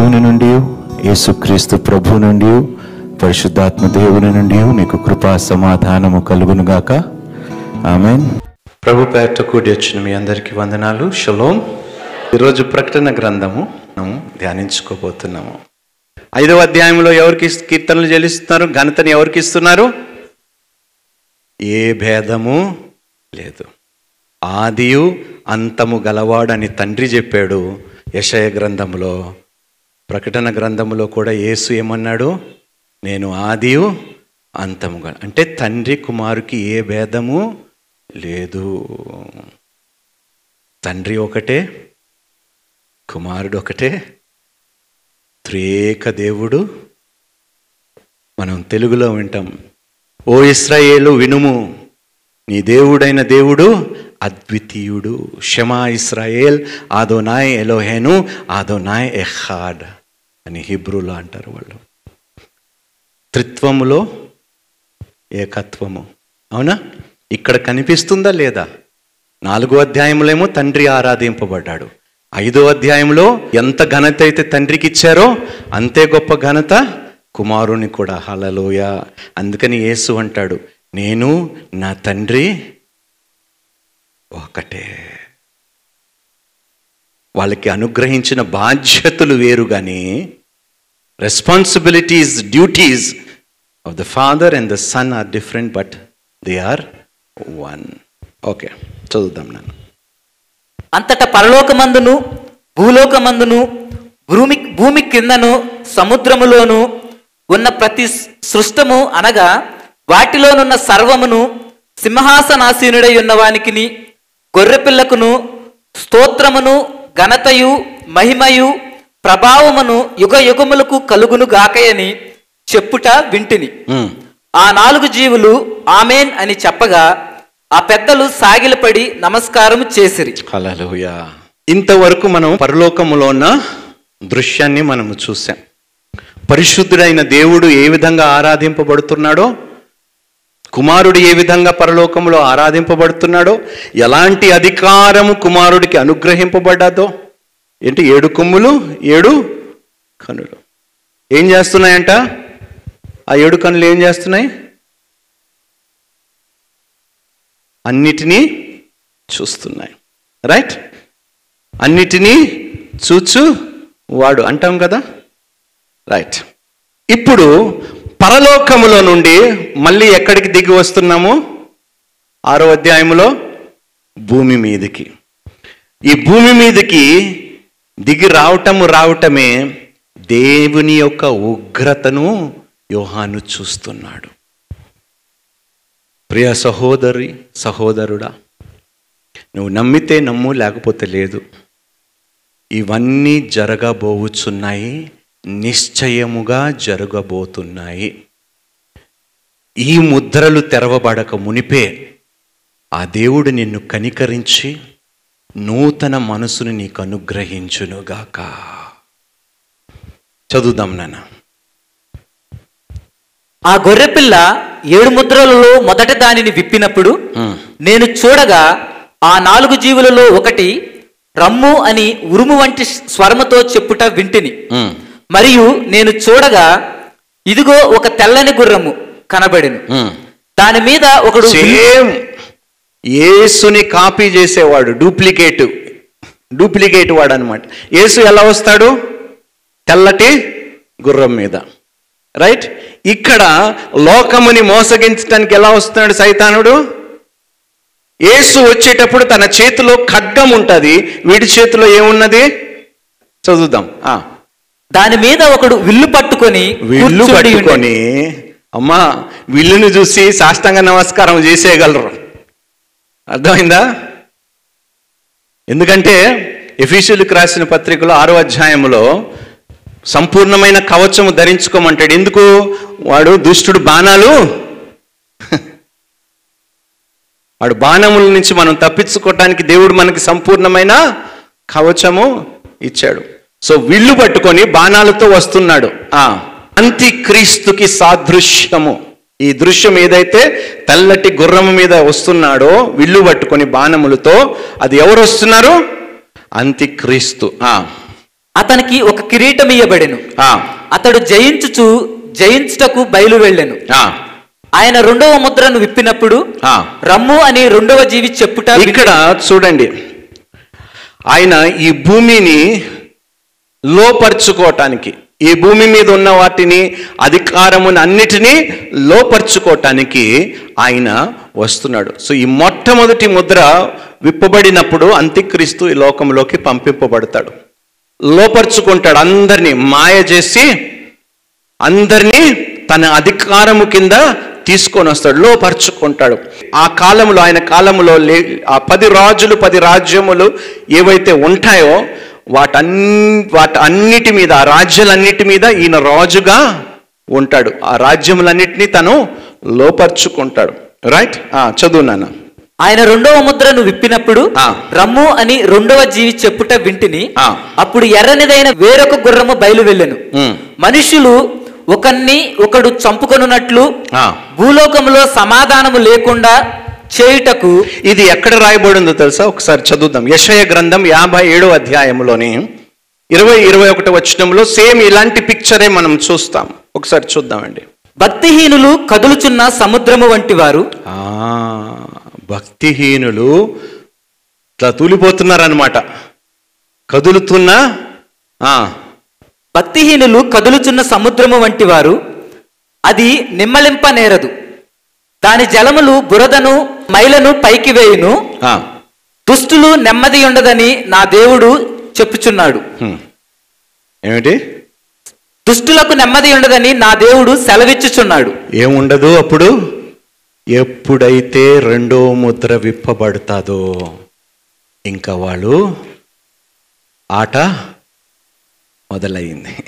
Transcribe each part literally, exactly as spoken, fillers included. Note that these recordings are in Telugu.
దేవుని నుండి, యేసుక్రీస్తు ప్రభు నుండి, పరిశుద్ధాత్మ దేవుని నుండి మీకు కృపా సమాధానము కలుగునుగాక. ఆమేన్. ప్రభు పేరట కూడి వచ్చిన మీ అందరికీ వందనాలు. షలోమ్. ఈరోజు ప్రకటన గ్రంథము మనం ధ్యానించుకోబోతున్నాము. ఐదవ అధ్యాయంలో ఎవరికి కీర్తనలు చెల్లిస్తున్నారు? ఘనతని ఎవరికి ఇస్తున్నారు? ఏ భేదము లేదు. ఆదియు అంతము గలవాడని తండ్రి చెప్పాడు యెషయా గ్రంథంలో. ప్రకటన గ్రంథంలో కూడా యేసు ఏమన్నాడు? నేను ఆదియు అంతము గల. అంటే తండ్రి కుమారుకి ఏ భేదము లేదు. తండ్రి ఒకటే, కుమారుడు ఒకటే, త్రియేక దేవుడు. మనం తెలుగులో వింటాం, ఓ ఇశ్రాయేలు వినుము, నీ దేవుడైన దేవుడు అద్వితీయుడు. షమా ఇశ్రాయేల్ ఆదోనాయ్ ఎలోహేను ఆదోనాయ్ ఎహాడ్ అని హిబ్రూలో అంటారు వాళ్ళు. త్రిత్వములో ఏకత్వము. అవునా? ఇక్కడ కనిపిస్తుందా లేదా? నాలుగో అధ్యాయంలో తండ్రి ఆరాధింపబడ్డాడు. ఐదో అధ్యాయంలో ఎంత ఘనత అయితే తండ్రికి ఇచ్చారో అంతే గొప్ప ఘనత కుమారుని కూడా. హల్లెలూయా. అందుకని యేసు అంటాడు, నేను నా తండ్రి ఒకటే. వాళ్ళకి అనుగ్రహించిన బాధ్యతలు వేరు, కానీ responsibilities, duties of the father and the son are different, but they are one. Okay, చదువుదాం. నేను అంతటా పరలోకమందును భూలోకమందును భూమి భూమి కిందను సముద్రములోను ఉన్న ప్రతి సృష్టము అనగా వాటిలోనున్న సర్వమును సింహాసనాసీనుడై ఉన్నవానికిని గొర్రెపిల్లకును స్తోత్రమును ఘనతయు మహిమయు ప్రభావమును యుగ యుగములకు కలుగును గాకయని చెప్పుట వింటిని. ఆ నాలుగు జీవులు ఆమేన్ అని చెప్పగా ఆ పెద్దలు సాగిలపడి నమస్కారం చేసిరి. హల్లెలూయా. ఇంతవరకు మనం పరలోకములో ఉన్న దృశ్యాన్ని మనము చూసాం. పరిశుద్ధుడైన దేవుడు ఏ విధంగా ఆరాధింపబడుతున్నాడో, కుమారుడు ఏ విధంగా పరలోకంలో ఆరాధింపబడుతున్నాడో, ఎలాంటి అధికారము కుమారుడికి అనుగ్రహింపబడ్డాదో. ఏంటి? ఏడు కొమ్ములు, ఏడు కనులు. ఏం చేస్తున్నాయంట? ఆ ఏడు కనులు ఏం చేస్తున్నాయి? అన్నిటినీ చూస్తున్నాయి. రైట్? అన్నిటినీ చూచు వాడు అంటాం కదా. రైట్. ఇప్పుడు పరలోకములో నుండి మళ్ళీ ఎక్కడికి దిగి వస్తున్నాము? ఆరో అధ్యాయములో భూమి మీదకి. ఈ భూమి మీదకి దిగి రావటము రావటమే దేవుని యొక్క ఉగ్రతను యోహాను చూస్తున్నాడు. ప్రియ సహోదరి, సహోదరుడా, నువ్వు నమ్మితే నమ్ము, లేకపోతే లేదు. ఇవన్నీ జరగబోచున్నాయి, నిశ్చయముగా జరగబోతున్నాయి. ఈ ముద్రలు తెరవబడక మునిపే ఆ దేవుడు నిన్ను కనికరించి నూతన మనసును నీకు అనుగ్రహించునుగాక. చదువుదాం నాన్న. ఆ గొర్రెపిల్ల ఏడు ముద్రలలో మొదటి దానిని విప్పినప్పుడు నేను చూడగా ఆ నాలుగు జీవులలో ఒకటి రమ్ము అని ఉరుము వంటి స్వరముతో చెప్పుట వింటిని. మరియు నేను చూడగా ఇదిగో ఒక తెల్లని గుర్రము కనబడెను. దాని మీద ఒకడు సేమ్ యేసుని కాపీ చేసేవాడు, డూప్లికేట్ డూప్లికేట్ వాడు అనమాట. యేసు ఎలా వస్తాడు? తెల్లటి గుర్రం మీద. రైట్? ఇక్కడ లోకముని మోసగించడానికి ఎలా వస్తున్నాడు సైతానుడు? యేసు వచ్చేటప్పుడు తన చేతిలో ఖడ్గం ఉంటుంది, వీడి చేతిలో ఏమున్నది? చదువుదాం. దాని మీద ఒకడు విల్లు పట్టుకొని విల్లు పట్టుకొని అమ్మా విల్లుని చూసి సాష్టాంగ నమస్కారం చేసేయగలరు. అర్థమైందా? ఎందుకంటే ఎఫెసీయులకు రాసిన పత్రికలో ఆరో అధ్యాయంలో సంపూర్ణమైన కవచము ధరించుకోమంటాడు. ఎందుకు? వాడు దుష్టుడు బాణాలు వాడు బాణముల నుంచి మనం తప్పించుకోవటానికి దేవుడు మనకి సంపూర్ణమైన కవచము ఇచ్చాడు. సో విల్లు పట్టుకొని బాణాలతో వస్తున్నాడు. ఆ అంత్యక్రీస్తుకి సాదృశ్యము ఈ దృశ్యం. ఏదైతే తెల్లటి గుర్రము మీద వస్తున్నాడో విల్లు పట్టుకొని బాణములతో, అది ఎవరు వస్తున్నారు? అంత్యక్రీస్తు. అతనికి ఒక కిరీటం ఇయ్యబడెను. ఆ, అతడు జయించుచు జయించుటకు బయలు వెళ్ళెను. ఆ, ఆయన రెండవ ముద్రను విప్పినప్పుడు ఆ. రమ్ము అని రెండవ జీవి చెప్పుట ఇక్కడ చూడండి, ఆయన ఈ భూమిని లోపరుచుకోవటానికి, ఈ భూమి మీద ఉన్న వాటిని అధికారమును అన్నిటినీ లోపరుచుకోవటానికి ఆయన వస్తున్నాడు. సో ఈ మొట్టమొదటి ముద్ర విప్పబడినప్పుడు అంత్యక్రీస్తు ఈ లోకంలోకి పంపింపబడతాడు. లోపరుచుకుంటాడు, అందరినీ మాయ చేసి అందరినీ తన అధికారము కింద తీసుకొని వస్తాడు, లోపరుచుకుంటాడు. ఆ కాలంలో, ఆయన కాలంలో లే ఆ పది రాజులు పది రాజ్యములు ఏవైతే ఉంటాయో వాటన్ని వాటి అన్నిటి మీద, ఆ రాజ్యాలన్నిటి మీద ఈయన రాజుగా ఉంటాడు. ఆ రాజ్యములన్నిటినీ తను లోపరుచుకుంటాడు. రైట్, చదువు నాన్న. ఆయన రెండవ ముద్రను విప్పినప్పుడు ఆ. రమ్ము అని రెండవ జీవి చెప్పుట వింటిని. ఆ. అప్పుడు ఎర్రనిదైన వేరొక గుర్రము బయలు వెళ్ళెను. ఉమ్. మనుషులు ఒకరిని ఒకడు చంపుకొనున్నట్లు ఆ. భూలోకంలో సమాధానము లేకుండా చేయుటకు. ఇది ఎక్కడ రాయబడిందో తెలుసా? ఒకసారి చదువుదాం. యెషయా గ్రంథం యాభై ఏడో అధ్యాయంలోని ఇరవై ఇరవై ఒకటి వచనంలో సేమ్ ఇలాంటి పిక్చరే మనం చూస్తాం. ఒకసారి చూద్దామండి. భక్తిహీనులు కదులుచున్న సముద్రము వంటి వారు. ఆ, భక్తిహీనులు ఇట్లా తూలిపోతున్నారనమాట, కదులుతున్న. ఆ, భక్తిహీనులు కదులుచున్న సముద్రము వంటి వారు. అది నిమ్మలింప నేరదు, దాని జలములు బురదను మైలను పైకి వేయును. ఆ, దుష్టులు నెమ్మది ఉండదని నా దేవుడు చెప్పుచున్నాడు. హ్మ్. ఏమిటి? దుష్టులకు నెమ్మది ఉండదని నా దేవుడు సెలవిచ్చుచున్నాడు. ఏముండదు అప్పుడు? ఎప్పుడైతే రెండో ముద్ర విప్పబడతాదో ఇంకా వాళ్ళు ఆట మొదలైంది.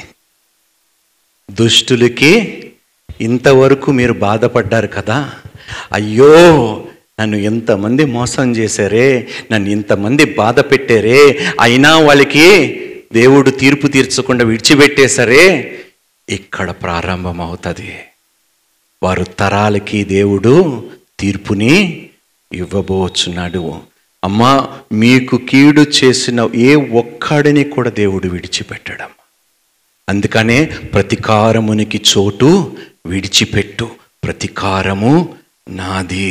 దుష్టులకి ఇంతవరకు మీరు బాధపడ్డారు కదా, అయ్యో నన్ను ఎంతమంది మోసం చేశారే, నన్ను ఇంతమంది బాధ పెట్టారే, అయినా వాళ్ళకి దేవుడు తీర్పు తీర్చకుండా విడిచిపెట్టేశారే. ఇక్కడ ప్రారంభం అవుతుంది. వారు తరాలకి దేవుడు తీర్పుని ఇవ్వబోచున్నాడు. అమ్మా, మీకు కీడు చేసిన ఏ ఒక్కడిని కూడా దేవుడు విడిచిపెట్టడం. అందుకనే ప్రతీకారమునికి చోటు విడిచిపెట్టు, ప్రతీకారము నాది.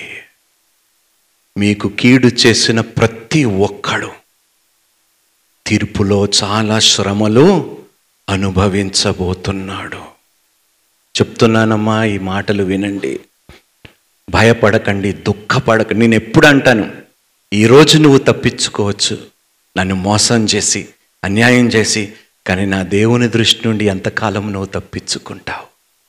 మీకు కీడు చేసిన ప్రతి ఒక్కడు తీర్పులో చాలా శ్రమలు అనుభవించబోతున్నాడు. చెప్తున్నానమ్మా, ఈ మాటలు వినండి. భయపడకండి, దుఃఖపడకండి. నేను ఎప్పుడు అంటాను, ఈరోజు నువ్వు తప్పించుకోవచ్చు నన్ను మోసం చేసి, అన్యాయం చేసి, కానీ నా దేవుని దృష్టి నుండి ఎంతకాలం నువ్వు తప్పించుకుంటావు?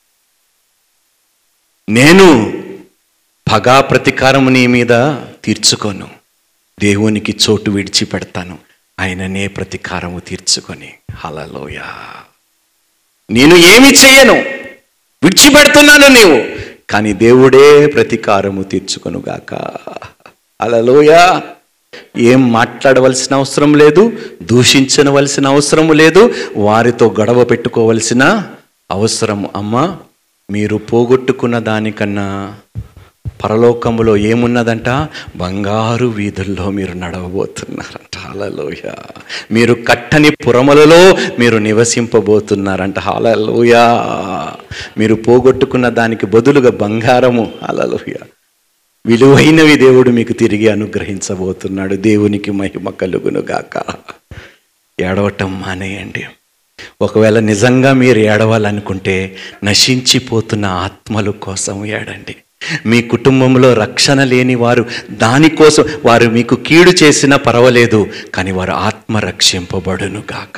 నేను పగా ప్రతీకారం నీ మీద తీర్చుకోను, దేవునికి చోటు విడిచిపెడతాను, ఆయననే ప్రతీకారము తీర్చుకొని. హల్లెలూయా. నేను ఏమి చేయను, విడిచిపెడుతున్నాను నీవు, కానీ దేవుడే ప్రతీకారము తీర్చుకొనుగాక. హల్లెలూయా. ఏం మాట్లాడవలసిన అవసరం లేదు, దూషించవలసిన అవసరం లేదు, వారితో గొడవ పెట్టుకోవలసిన అవసరం. అమ్మా, మీరు పోగొట్టుకున్న దానికన్నా పరలోకములో ఏమున్నదంట? బంగారు వీధుల్లో మీరు నడవబోతున్నారంట. హల్లెలూయా. మీరు కట్టని పురములలో మీరు నివసింపబోతున్నారంట. హల్లెలూయా. మీరు పోగొట్టుకున్న దానికి బదులుగా బంగారము, హల్లెలూయా, విలువైనవి దేవుడు మీకు తిరిగి అనుగ్రహించబోతున్నాడు. దేవునికి మహిమ కలుగును గాక. ఏడవటం మానేయండి. ఒకవేళ నిజంగా మీరు ఏడవాలనుకుంటే నశించిపోతున్న ఆత్మల కోసం ఏడండి. మీ కుటుంబంలో రక్షణ లేని వారు, దానికోసం వారు మీకు కీడు చేసినా పర్వాలేదు, కానీ వారు ఆత్మ రక్షింపబడును గాక.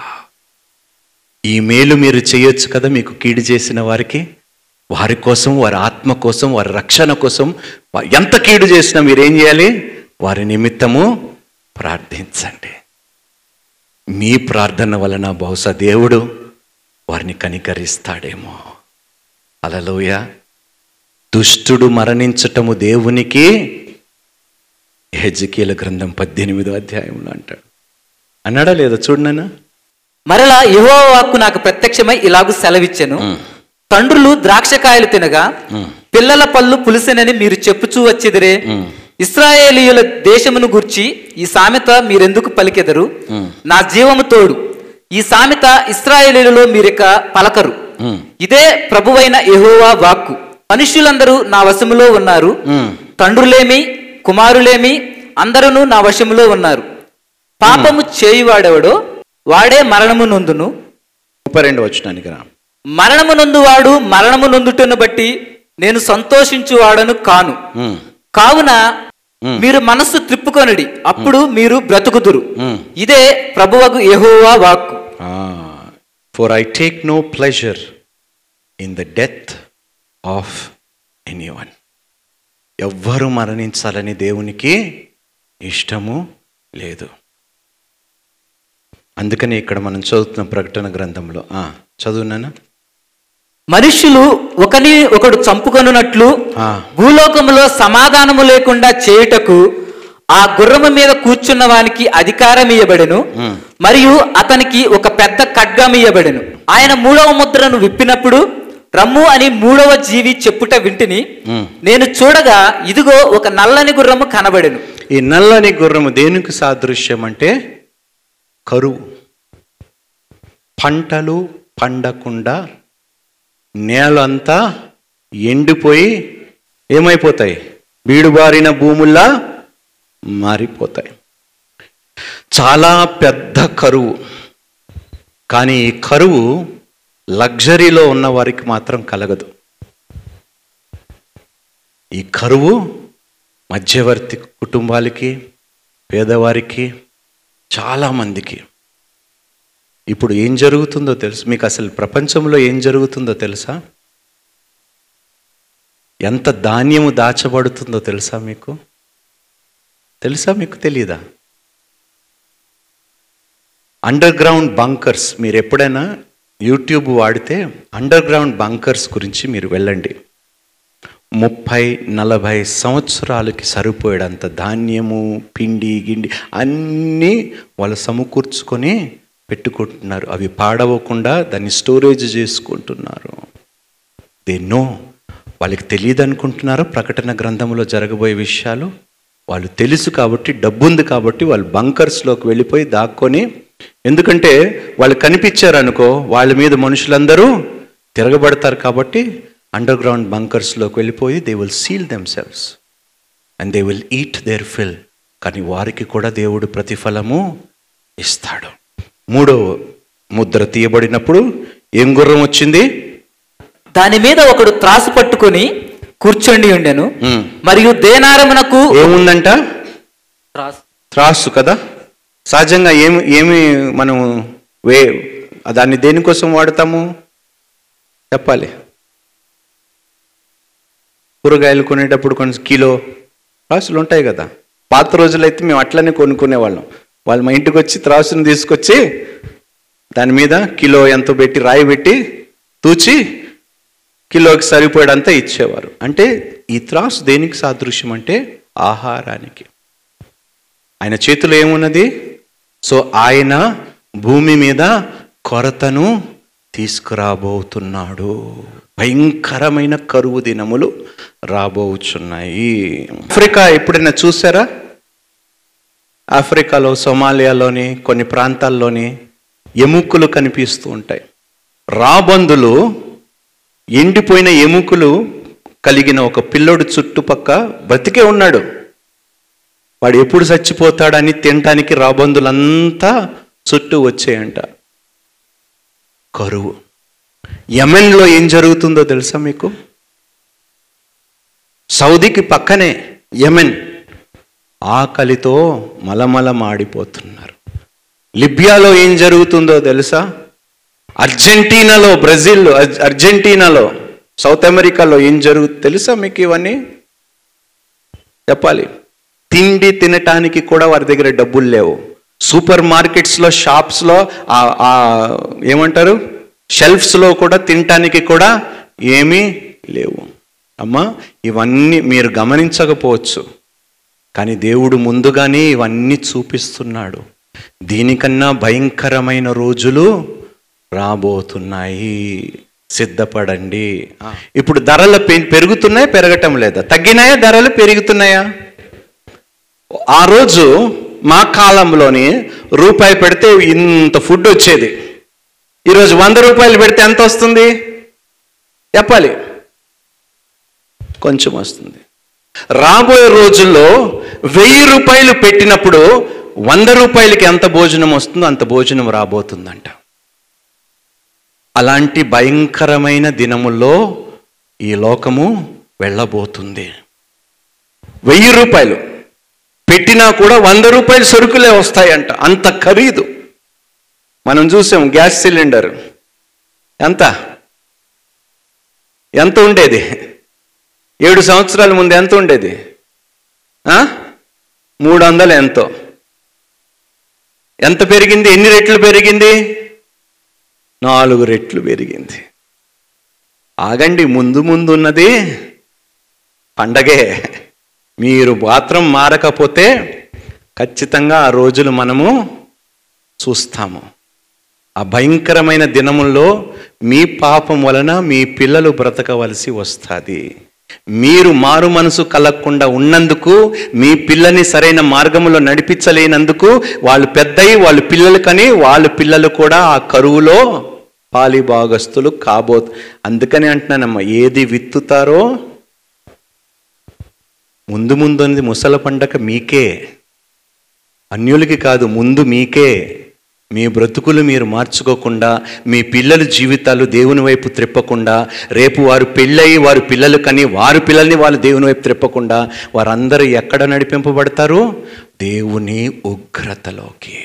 ఈ మేలు మీరు చేయొచ్చు కదా మీకు కీడు చేసిన వారికి. వారి కోసం, వారి ఆత్మ కోసం, వారి రక్షణ కోసం ఎంత కీడు చేసినా మీరేం చేయాలి? వారి నిమిత్తము ప్రార్థించండి. మీ ప్రార్థన వలన బహుశా దేవుడు వారిని కనికరిస్తాడేమో. హల్లెలూయా. దుష్టుడు మరణించటము దేవునికి హెజ్కేలు గ్రంథం పద్దెనిమిదో అధ్యాయంలో అంటాడు. అన్నాడా లేదా? చూడనా. మరలా యెహోవా వాక్కు నాకు ప్రత్యక్షమై ఇలాగు సెలవిచ్చెను. తండ్రులు ద్రాక్షకాయలు తినగా పిల్లల పళ్ళు పులిసెనని మీరు చెప్పుచూ వచ్చిదిరే. ఇశ్రాయేలీయుల దేశమును గూర్చి ఈ సామెత మీరెందుకు పలికెదరు? నా జీవము తోడు, ఈ సామెత ఇశ్రాయేలీయులలో మీరిక పలకరు. ఇదే ప్రభువైన యెహోవా వాక్కు. మనుష్యులందరూ నా వశములో ఉన్నారు, తండ్రులేమి కుమారులేమి అందరూ నా వశములో ఉన్నారు. పాపము చేయువాడెవడో వాడే మరణము నొందును. ముప్పై రెండు వచనానికి రా. మరణము నొందువాడు మరణము నొందుటను బట్టి నేను సంతోషించువాడను కాను. కావున మీరు మనస్సు త్రిప్పుకొనుడి, అప్పుడు మీరు బ్రతుకుదురు. ఇదే ప్రభువగు యెహోవా వాక్కు. For I take no pleasure in the death of anyone. ఎవ్వరు మరణించాలని దేవునికి ఇష్టము లేదు. అందుకని ఇక్కడ మనం చదువుతున్న ప్రకటన గ్రంథంలో చదువునానా, మనుష్యులు ఒకని ఒకడు చంపుకొనున్నట్లు భూలోకములో సమాధానము లేకుండా చేయుటకు ఆ గుర్రము మీద కూర్చున్న వానికి అధికారం ఇయ్యబడెను, మరియు అతనికి ఒక పెద్ద ఖడ్గం ఇయ్యబడెను. ఆయన మూడవ ముద్రను విప్పినప్పుడు రమ్ము అని మూడవ జీవి చెప్పుట వింటిని. నేను చూడగా ఇదిగో ఒక నల్లని గుర్రము కనబడెను. ఈ నల్లని గుర్రము దేనికి సాదృశ్యం అంటే కరువు. పంటలు పండకుండా నేలంతా ఎండిపోయి ఏమైపోతాయి, బీడుబారిన భూముల్లా మారిపోతాయి. చాలా పెద్ద కరువు. కానీ ఈ కరువు లగ్జరీలో ఉన్న వారికి మాత్రం కలగదు. ఈ కరువు మధ్యవర్తి కుటుంబాలకి, పేదవారికి, చాలామందికి. ఇప్పుడు ఏం జరుగుతుందో తెలుసు మీకు? అసలు ప్రపంచంలో ఏం జరుగుతుందో తెలుసా? ఎంత ధాన్యము దాచబడుతుందో తెలుసా మీకు? తెలుసా మీకు? తెలీదా? Under ground bunkers. మీరు ఎప్పుడైనా యూట్యూబ్ వాడితే అండర్ గ్రౌండ్ బంకర్స్ గురించి మీరు వెళ్ళండి. ముప్పై నలభై సంవత్సరాలకి సరిపోయేంత ధాన్యము, పిండి గిండి అన్నీ వాళ్ళు సమకూర్చుకొని పెట్టుకుంటున్నారు. అవి పాడవకుండా దాన్ని స్టోరేజ్ చేసుకుంటున్నారు. They know. వాళ్ళకి తెలియదు అనుకుంటున్నారు ప్రకటన గ్రంథంలో జరగబోయే విషయాలు. వాళ్ళు తెలుసు కాబట్టి, డబ్బు ఉంది కాబట్టి వాళ్ళు బంకర్స్లోకి వెళ్ళిపోయి దాక్కొని, ఎందుకంటే వాళ్ళు కనిపించారనుకో వాళ్ళ మీద మనుషులందరూ తిరగబడతారు కాబట్టి అండర్ గ్రౌండ్ బంకర్స్లోకి వెళ్ళిపోయి they will seal themselves and they will eat their fill. కానీ వారికి కూడా దేవుడు ప్రతిఫలము ఇస్తాడు. మూడో ముద్ర తీయబడినప్పుడు ఏం గుర్రం వచ్చింది? దాని మీద ఒకడు త్రాసు పట్టుకొని కూర్చొని ఉండెను, మరియు దేనారమునకు ఏముందంట? త్రాసు కదా. సహజంగా ఏమి ఏమి మనం వే దాన్ని దేనికోసం వాడతాము చెప్పాలి? కూరగాయలు కొనేటప్పుడు కొంచెం కిలో త్రాసులు ఉంటాయి కదా. పాత రోజులైతే మేము అట్లనే కొనుక్కునే వాళ్ళం. వాళ్ళు మా ఇంటికి వచ్చి త్రాసును తీసుకొచ్చి దాని మీద కిలో ఎంతో పెట్టి రాయి పెట్టి తూచి కిలోకి సరిపోయేదంతా ఇచ్చేవారు. అంటే ఈ త్రాసు దేనికి సాదృశ్యం అంటే ఆహారానికి. ఆయన చేతిలో ఏమున్నది? సో ఆయన భూమి మీద కొరతను తీసుకురాబోతున్నాడు. భయంకరమైన కరువు దినములు రాబోచున్నాయి. ఆఫ్రికా ఎప్పుడైనా చూసారా? ఆఫ్రికాలో, సోమాలియాలోని కొన్ని ప్రాంతాల్లోని ఎముకలు కనిపిస్తూ ఉంటాయి. రాబందులు, ఎండిపోయిన ఎముకలు కలిగిన ఒక పిల్లోడు చుట్టుపక్క బ్రతికే ఉన్నాడు. వాడు ఎప్పుడు చచ్చిపోతాడని తినటానికి రాబందులంతా చుట్టూ వచ్చేయంట. కరువు. యెమెన్లో ఏం జరుగుతుందో తెలుసా మీకు? సౌదీకి పక్కనే యెమెన్. ఆకలితో మలమల మాడిపోతున్నారు. లిబియాలో ఏం జరుగుతుందో తెలుసా? అర్జెంటీనాలో, బ్రెజిల్, అర్జెంటీనాలో, సౌత్ అమెరికాలో ఏం జరుగుతుంది తెలుసా మీకు? ఇవన్నీ చెప్పాలి. తిండి తినటానికి కూడా వారి దగ్గర డబ్బులు లేవు. సూపర్ మార్కెట్స్లో, షాప్స్లో, ఏమంటారు షెల్ఫ్స్లో కూడా తినటానికి కూడా ఏమీ లేవు. అమ్మా, ఇవన్నీ మీరు గమనించకపోవచ్చు, కానీ దేవుడు ముందుగానే ఇవన్నీ చూపిస్తున్నాడు. దీనికన్నా భయంకరమైన రోజులు రాబోతున్నాయి, సిద్ధపడండి. ఇప్పుడు ధరలు పెరుగుతున్నాయా, పెరగటం లేదా? తగ్గినాయా, ధరలు పెరుగుతున్నాయా? ఆ రోజు మా కాలంలోని రూపాయి పెడితే ఇంత ఫుడ్ వచ్చేది. ఈరోజు వంద రూపాయలు పెడితే ఎంత వస్తుంది చెప్పాలి? కొంచెం వస్తుంది. రాబోయే రోజుల్లో వెయ్యి రూపాయలు పెట్టినప్పుడు వంద రూపాయలకి ఎంత భోజనం వస్తుందో అంత భోజనం రాబోతుందంట. అలాంటి భయంకరమైన దినముల్లో ఈ లోకము వెళ్ళబోతుంది. వెయ్యి రూపాయలు పెట్టినా కూడా వంద రూపాయలు సరుకులే వస్తాయంట, అంత ఖరీదు. మనం చూసాం గ్యాస్ సిలిండర్ ఎంత ఎంత ఉండేది? ఏడు సంవత్సరాల ముందు ఎంత ఉండేది? మూడు వందలు ఎంతో. ఎంత పెరిగింది? ఎన్ని రెట్లు పెరిగింది? నాలుగు రెట్లు పెరిగింది. ఆగండి, ముందు ముందు ఉన్నది పండగే. మీరు మాత్రం మారకపోతే ఖచ్చితంగా ఆ రోజులు మనము చూస్తాము. ఆ భయంకరమైన దినముల్లో మీ పాపం వలన మీ పిల్లలు బ్రతకవలసి వస్తుంది. మీరు మారు మనసు కలగకుండా ఉన్నందుకు, మీ పిల్లని సరైన మార్గంలో నడిపించలేనందుకు వాళ్ళు పెద్దయి వాళ్ళు పిల్లలు కని వాళ్ళ పిల్లలు కూడా ఆ కరువులో పాలి భాగస్తులు కాబో. అందుకని అంటున్నానమ్మా, ఏది విత్తుతారో ముందు ముందు అనేది ముసల పండగ మీకే, అన్యులకి కాదు, ముందు మీకే. మీ బ్రతుకులు మీరు మార్చుకోకుండా, మీ పిల్లల జీవితాలు దేవుని వైపు త్రిప్పకుండా, రేపు వారు పెళ్ళయి వారు పిల్లలు కని వారి పిల్లల్ని వాళ్ళు దేవుని వైపు త్రిప్పకుండా వారందరూ ఎక్కడ నడిపింపబడతారు? దేవుని ఉగ్రతలోకి.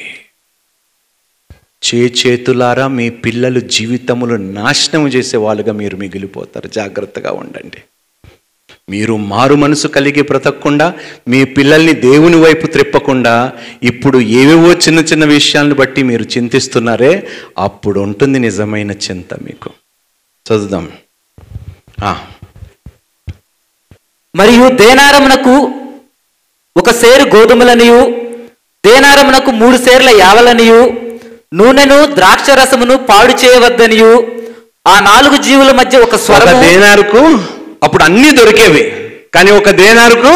చే చేతులారా మీ పిల్లల జీవితములు నాశనం చేసే వాళ్ళుగా మీరు మిగిలిపోతారు. జాగ్రత్తగా ఉండండి. మీరు మారు మనసు కలిగి బ్రతకకుండా, మీ పిల్లల్ని దేవుని వైపు త్రిప్పకుండా, ఇప్పుడు ఏవేవో చిన్న చిన్న విషయాలను బట్టి మీరు చింతిస్తున్నారే, అప్పుడు ఉంటుంది నిజమైన చింత మీకు. చదువుదాం. మరియు దేనారమునకు ఒక సేరు గోధుమలనియు, దేనారమునకు మూడు సేర్ల యావలనియు, నూనెను ద్రాక్ష రసమును పాడు చేయవద్దనియు, ఆ నాలుగు జీవుల మధ్య ఒక స్వరము. దేనారుకు అప్పుడు అన్నీ దొరికేవి, కానీ ఒక దేనారుకు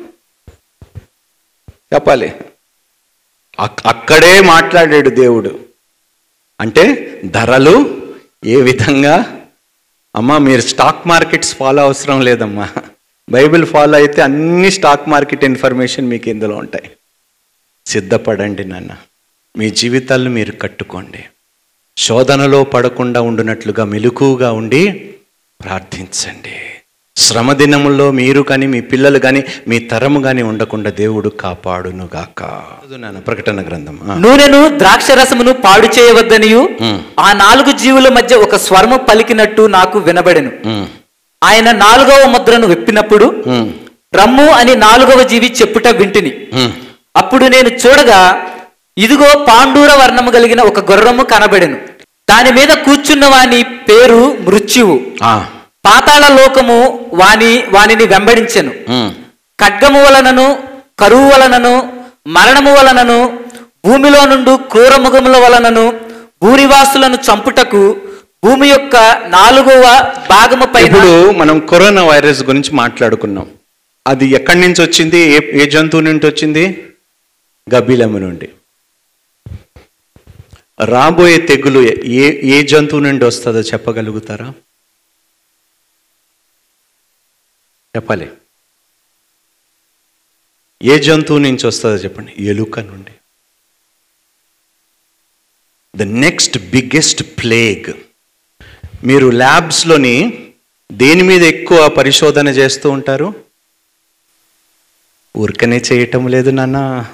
చెప్పాలి అక్కడే మాట్లాడాడు దేవుడు. అంటే ధరలు ఏ విధంగా అమ్మా, మీరు స్టాక్ మార్కెట్స్ ఫాలో అవసరం లేదమ్మా, బైబిల్ ఫాలో అయితే అన్ని స్టాక్ మార్కెట్ ఇన్ఫర్మేషన్ మీకు ఇందులో ఉంటాయి. సిద్ధపడండి నాన్న, మీ జీవితాలను మీరు కట్టుకోండి. శోధనలో పడకుండా ఉండునట్లుగా మెలకువగా ఉండి ప్రార్థించండి. శ్రమ దినముల్లో మీరు కానీ మీ పిల్లలు కానీ మీ తరము కానీ ఉండకుండా దేవుడు కాపాడునుగాక. ప్రకటన గ్రంథం. నూనెను ద్రాక్ష రసమును పాడు చేయవద్దనియు, ఆ నాలుగు జీవుల మధ్య ఒక స్వరము పలికినట్టు నాకు వినబడెను. ఆయన నాలుగవ ముద్రను విప్పినప్పుడు రమ్ము అని నాలుగవ జీవి చెప్పుట వింటిని. అప్పుడు నేను చూడగా, ఇదిగో పాండూర వర్ణము కలిగిన ఒక గుర్రము కనబడెను. దాని మీద కూర్చున్న వాని పేరు మృత్యువు. పాతాళ లోకము వాని వానిని వెంబడించెను. ఖడ్గము వలనను, కరువు వలనను, మరణము వలనను, భూమిలో నుండి క్రూరముఖముల వలనను భూనివాసులను చంపుటకు భూమి యొక్క నాలుగవ భాగము పై. ఇప్పుడు మనం కరోనా వైరస్ గురించి మాట్లాడుకున్నాం. అది ఎక్కడి నుంచి వచ్చింది? ఏ ఏ జంతువు నుండి వచ్చింది? గబ్బిలము నుండి. రాబోయే తెగులు ఏ ఏ జంతువు నుండి వస్తుందో చెప్పగలుగుతారా? చెప్పాలి. ఏ జంతువు నుంచి వస్తుందో చెప్పండి. ఎలుక నుండి. The next biggest plague. మీరు ల్యాబ్స్లోని దేని మీద ఎక్కువ పరిశోధన చేస్తూ ఉంటారు? ఊరికనే చేయటం లేదు నాన్న,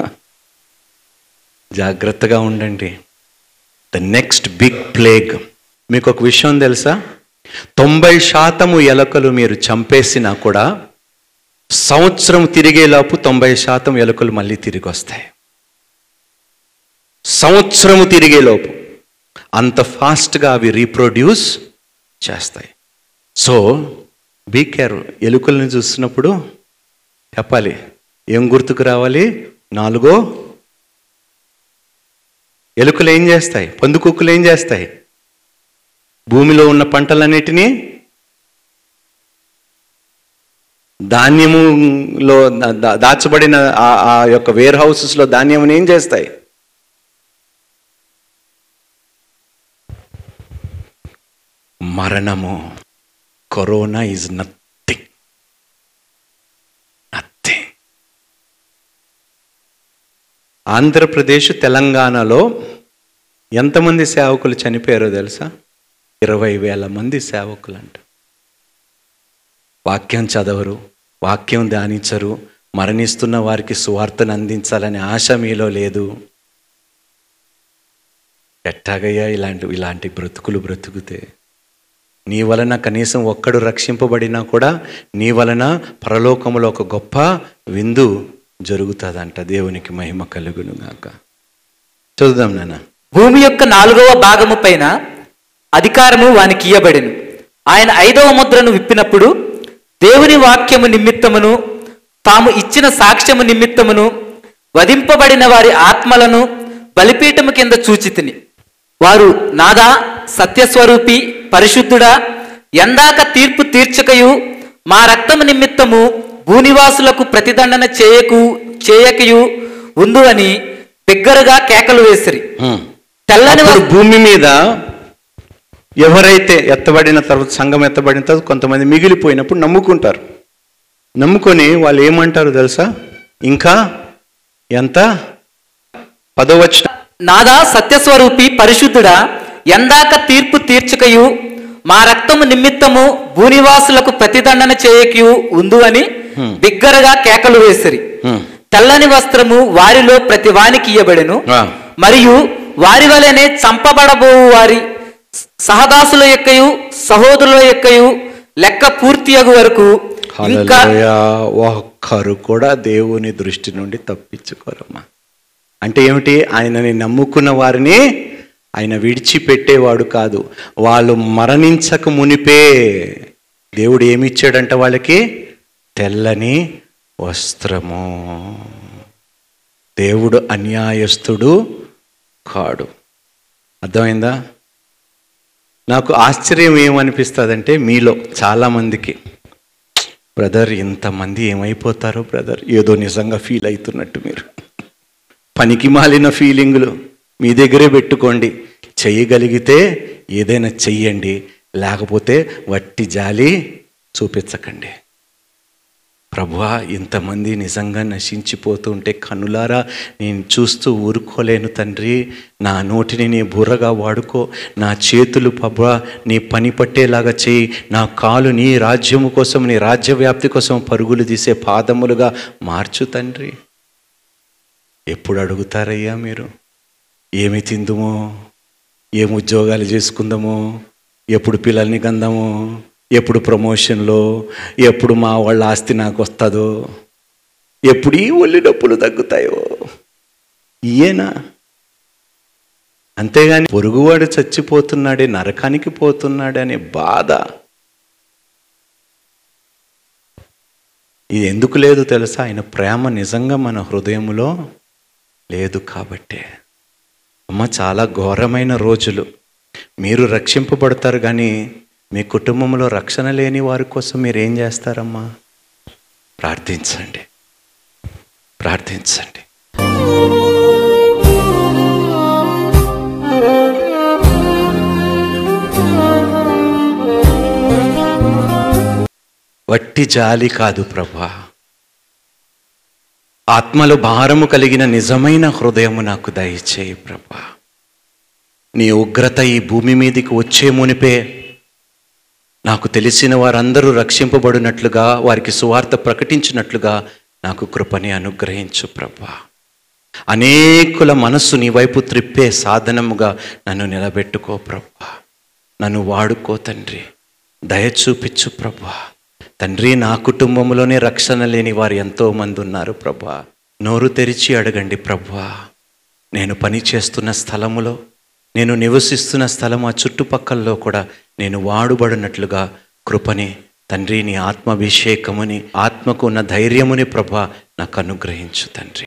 జాగ్రత్తగా ఉండండి. The next big plague. మీకు ఒక విషయం తెలుసా? తొంభై శాతము ఎలుకలు మీరు చంపేసినా కూడా సంవత్సరం తిరిగేలోపు తొంభై శాతం ఎలుకలు మళ్ళీ తిరిగి వస్తాయి. సంవత్సరము తిరిగేలోపు అంత ఫాస్ట్గా అవి రీప్రొడ్యూస్ చేస్తాయి. So be care. ఎలుకలను చూసినప్పుడు చెప్పాలి, ఏం గుర్తుకు రావాలి? నాలుగో ఎలుకలు ఏం చేస్తాయి? పందుకొక్కులు ఏం చేస్తాయి? భూమిలో ఉన్న పంటలన్నిటినీ ధాన్యములో దా- దాచబడిన ఆ- ఆ యొక్క వేర్ హౌసెస్లో ధాన్యముని ఏం చేస్తాయి? మరణము. Corona is nothing, nothing. Andhra Pradesh, తెలంగాణలో ఎంతమంది సేవకులు చనిపోయారో తెలుసా? ఇరవై వేల మంది సేవకులు అంట. వాక్యం చదవరు, వాక్యం ధ్యానించరు, మరణిస్తున్న వారికి సువార్తను అందించాలనే ఆశ మీలో లేదు. ఎట్టాగయ్యా ఇలాంటి ఇలాంటి బ్రతుకులు బ్రతుకుతే? నీ వలన కనీసం ఒక్కడు రక్షింపబడినా కూడా నీ వలన పరలోకములో ఒక గొప్ప విందు జరుగుతుందంట. దేవునికి మహిమ కలుగును గాక. చదువుదాం నాన్న. భూమి యొక్క నాలుగవ భాగము పైన అధికారము వానికి ఇయ్యబడెను. ఆయన ఐదవ ముద్రను విప్పినప్పుడు దేవుని వాక్యము నిమిత్తమును తాము ఇచ్చిన సాక్ష్యము నిమిత్తమును వధింపబడిన వారి ఆత్మలను బలిపీఠము కింద చూచితిని. వారు నాదా సత్యస్వరూపి పరిశుద్ధుడా, ఎందాక తీర్పు తీర్చకయు మా రక్తము నిమిత్తము భూనివాసులకు ప్రతిదండన చేయకు చేయకయు ఉందు అని బిగ్గరగా కేకలు వేసిరి. తెల్లని అప్పుడు వస్త్ర- భూమి మీద ఎవరైతే ఎత్తబడిన తర్వాత, సంఘం ఎత్తబడిన తర్వాత కొంతమంది మిగిలిపోయినప్పుడు నమ్ముకుంటారు. నమ్ముకొని వాళ్ళు ఏమంటారు తెలుసా? ఇంకా ఎంత? పదవచనం. నాదా సత్యస్వరూపి పరిశుద్ధుడా, ఎందాక తీర్పు తీర్చకయు మా రక్తము నిమిత్తము భూనివాసులకు ప్రతిదండన చేయకయు ఉందు అని బిగ్గరగా కేకలు వేసిరి. హ్మ్. తెల్లని వస్త్రము వారిలో ప్రతి వానికి ఇయ్యబడెను. ఆ. మరియు వారి వలెనే చంపబడబో వారి సహదాసుల యొక్కయు సహోదరుల యొక్కయు లెక్క పూర్తియగు వరకు ఇంకా హల్లెలూయా. ఒక్కరు కూడా దేవుని దృష్టి నుండి తప్పించుకోరమ్మా. అంటే ఏమిటి? ఆయనని నమ్ముకున్న వారిని ఆయన విడిచిపెట్టేవాడు కాదు. వాళ్ళు మరణించక మునిపే దేవుడు ఏమిచ్చాడంట వాళ్ళకి? తెల్లని వస్త్రము. దేవుడు అన్యాయస్తుడు కాడు. అర్థమైందా? నాకు ఆశ్చర్యం ఏమనిపిస్తుందంటే, మీలో చాలామందికి, బ్రదర్ ఇంతమంది ఏమైపోతారో బ్రదర్, ఏదో నిజంగా ఫీల్ అవుతున్నట్టు మీరు పనికి మాలిన ఫీలింగులు మీ దగ్గరే పెట్టుకోండి. చెయ్యగలిగితే ఏదైనా చెయ్యండి, లేకపోతే వట్టి జాలి చూపించకండి. ప్రభువా, ఇంతమంది నిజంగా నశించిపోతూ ఉంటే కనులారా నేను చూస్తూ ఊరుకోలేను తండ్రి. నా నోటిని నీ బుర్రగా వాడుకో, నా చేతులు ప్రభువా నీ పని పట్టేలాగా చేయి, నా కాలు నీ రాజ్యము కోసం, నీ రాజ్య వ్యాప్తి కోసం పరుగులు తీసే పాదములుగా మార్చు తండ్రి. ఎప్పుడు అడుగుతారయ్యా మీరు? ఏమి తిందుమో, ఏం ఉద్యోగాలు చేసుకుందామో, ఎప్పుడు పిల్లల్ని కందామో, ఎప్పుడు ప్రమోషన్లో, ఎప్పుడు మా వాళ్ళ ఆస్తి నాకు వస్తుందో, ఎప్పుడు ఈ ఒళ్ళు నొప్పులు తగ్గుతాయో, ఇయేనా? అంతేగాని పొరుగువాడు చచ్చిపోతున్నాడే, నరకానికి పోతున్నాడే అనే బాధ ఇది ఎందుకు లేదు తెలుసా? ఆయన ప్రేమ నిజంగా మన హృదయంలో లేదు కాబట్టే. అమ్మ, చాలా ఘోరమైన రోజులు. మీరు రక్షింపబడతారు కానీ మీ కుటుంబంలో రక్షణ లేని వారి కోసం మీరు ఏం చేస్తారమ్మా? ప్రార్థించండి, ప్రార్థించండి. వట్టి జాలి కాదు ప్రభా, ఆత్మలో భారము కలిగిన నిజమైన హృదయము నాకు దయచేయి ప్రభా. నీ ఉగ్రత ఈ భూమి మీదకి వచ్చే మునిపే నాకు తెలిసిన వారందరూ రక్షింపబడినట్లుగా, వారికి సువార్త ప్రకటించినట్లుగా నాకు కృపని అనుగ్రహించు ప్రభా. అనేకుల మనస్సు నీ వైపు త్రిప్పే సాధనముగా నన్ను నిలబెట్టుకో ప్రభా. నన్ను వాడుకో తండ్రి, దయ చూపించు ప్రభా. తండ్రి, నా కుటుంబంలోనే రక్షణ లేని వారు ఎంతోమంది ఉన్నారు ప్రభా. నోరు తెరిచి అడగండి ప్రభా. నేను పని చేస్తున్న స్థలములో, నేను నివసిస్తున్న స్థలం ఆ చుట్టుపక్కల్లో కూడా నేను వాడుబడినట్లుగా కృపని తండ్రి, నీ ఆత్మాభిషేకముని, ఆత్మకు ఉన్న ధైర్యముని ప్రభా నాకు అనుగ్రహించు తండ్రి.